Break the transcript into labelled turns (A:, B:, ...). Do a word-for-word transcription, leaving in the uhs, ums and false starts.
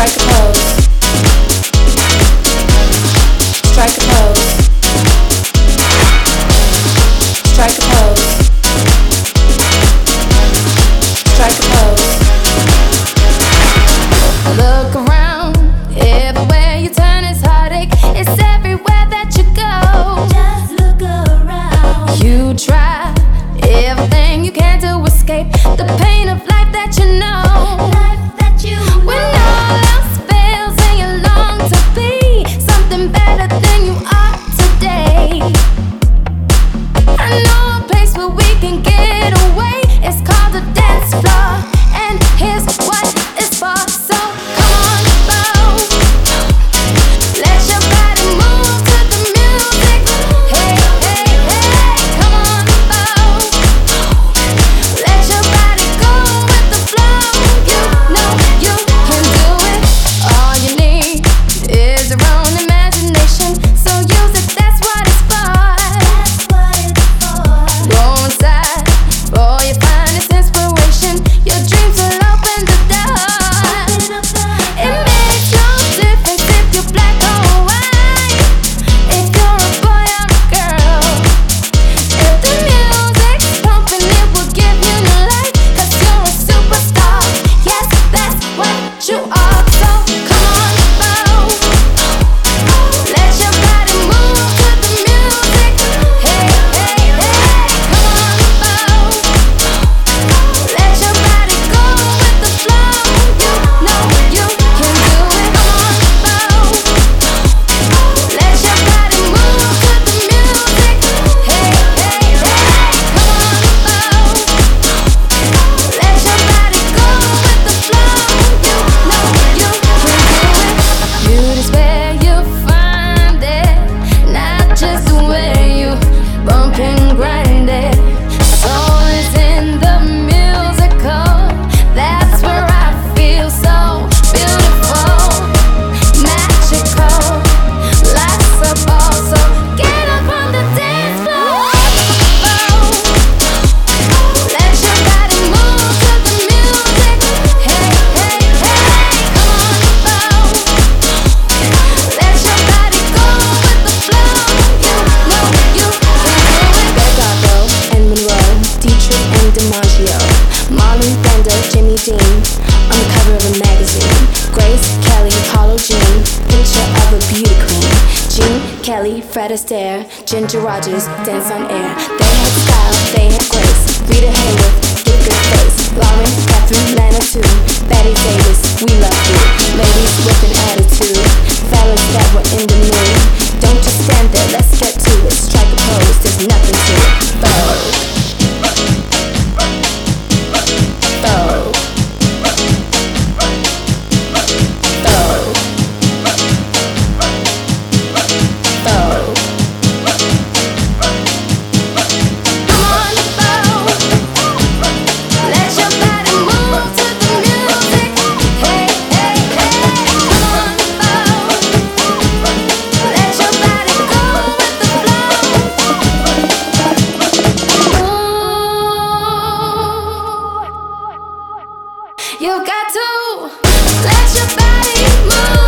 A: Strike a pose. Strike a pose. Strike a pose. Strike a pose.
B: Look around, everywhere you turn is heartache. It's everywhere that you go.
C: Just look around.
B: You try everything you can to escape the pain of life that you know.
C: Life that you know.
B: When all else fails and you long to be something better than you are today. I know a place where we can get away. It's called the dance floor, and here's what it's for. So come on, bow. Let your body move to the music. Hey, hey, hey, come on, bow. Let your body go with the flow. You know you can do it. All you need is your own imagination. So use it, that's what it's for.
C: That's what it's for.
B: Go inside for your finest inspiration. Your dreams will open the door.
C: Open up the
B: It makes no difference if you're black or white, if you're a boy or a girl. If the music's pumping, it will give you new life. 'Cause you're a superstar. Yes, that's what you are. So come on, bow. Let your body move to the music. Hey, hey, hey, come on, bow. Let your body go with the flow. You know you can do it. Come on, bow. Let your body move to the music. Hey, hey, hey, come on, bow. Let your body go with the flow. You know you can do it. Beauty's where you find it, not just where you bump and grind it. Soul is in the musical. That's where I feel so beautiful, magical. Life's a ball, so get up on the dance floor. Let your body move to the music. Hey, hey, hey, come on, bow. Let your body go with the flow. You know you can do it.
A: Gago and Monroe, Dietrich and DiMaggio, Marlon Brando, Jimmy Dean, on the cover of a magazine. Grace Kelly, Apollo Jean, picture of a beauty queen. Jean Kelly, Fred Astaire, Ginger Rogers, dance on air. They had style, they had grace. Rita Hayworth, give good face. Lauren, Catherine, Lana too. Betty Davis, we love you. Ladies with an attitude, fellas that were in the mood. Don't just stand there, let's get to it. Strike a pose, there's nothing to it. Bow. Bow. Bow. Bow.
B: Come on, bow. Let your body move to the music. Hey, hey, hey, come on, bow. Let your body go with the flow. Ooh. You got to let your body move.